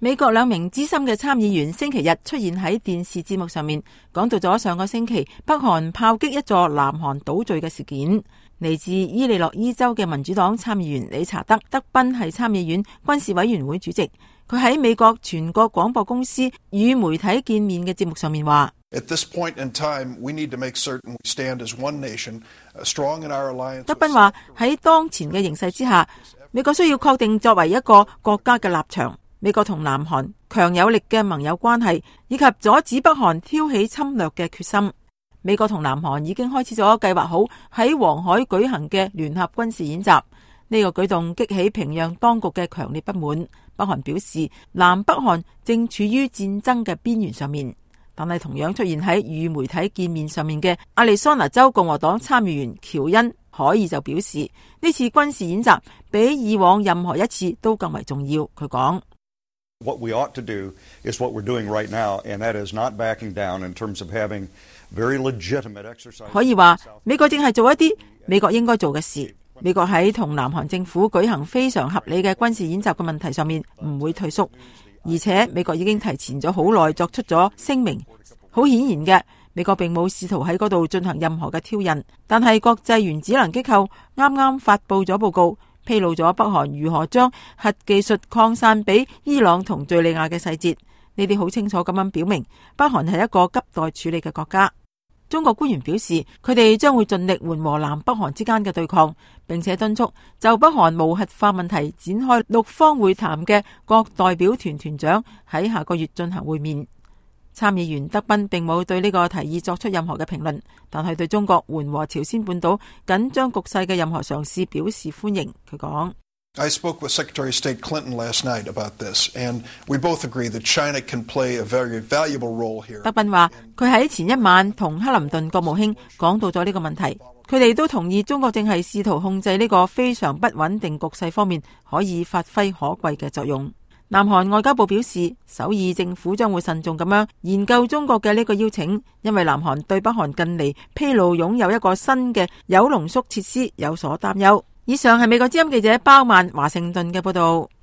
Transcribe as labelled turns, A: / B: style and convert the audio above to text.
A: 美國2名資深嘅參議員星期日出現喺電視節目上面，講到咗上個星期北韓炮擊一座南韓島嶼嘅事件。嚟自伊利諾伊州嘅民主黨參議員理查德·德賓係參議院軍事委員會主席，佢喺美國全國廣播公司與媒體見面嘅節目上面話
B: ：At this point in time, we need to make certain we stand as one nation, strong in our alliance.
A: 德賓話喺當前嘅形勢之下，美國需要確定作為一個國家嘅立場。美國同南韓強有力嘅盟友關係，以及阻止北韓挑起侵略嘅決心。美國同南韓已經開始咗計劃好喺黃海舉行嘅聯合軍事演習。呢個舉動激起平壤當局嘅強烈不滿。北韓表示，南北韓正處於戰爭嘅邊緣上面。但係同樣出現喺與媒體見面上面嘅亞利桑那州共和黨參議員喬恩·海爾就表示，呢次軍事演習比以往任何一次都更為重要。佢講
C: ：What we ought to do is what we're doing right now, and that is not backing down in terms of having very legitimate exercise.
A: 可以話，美國正係做一啲美國應該做嘅事。美國喺同南韓政府舉行非常合理嘅軍事演習嘅問題上面唔會退縮，而且美國已經提前咗好耐作出咗聲明。好顯然嘅，美國並冇試圖喺嗰度進行任何嘅挑釁，但係國際原子能機構啱啱發佈咗報告，披露咗北韓如何將核技術擴散俾伊朗同敘利亞嘅細節。呢啲好清楚咁樣表明，北韓係一個急待處理嘅國家。中國官員表示，佢哋將會盡力緩和南北韓之間嘅對抗，並且敦促就北韓無核化問題展開6方會談嘅各代表團團長喺下個月進行會面。參議員德賓並冇對呢個提議作出任何嘅評論，但係對中國緩和朝鮮半島緊張局勢嘅任何嘗試表示歡迎。佢講
B: ：I spoke with Secretary of State Clinton last night about this, and we both agree that China can play a very valuable role here.
A: 德賓話佢喺前一晚同克林頓國務卿講到咗呢個問題，佢哋都同意中國正係試圖控制呢個非常不穩定局勢方面可以發揮可貴嘅作用。南韓外交部表示，首爾政府將會慎重咁樣研究中國嘅呢個邀請，因為南韓對北韓近嚟披露擁有一個新嘅鈾濃縮設施有所擔憂。以上係美國之音記者包曼華盛頓嘅報道。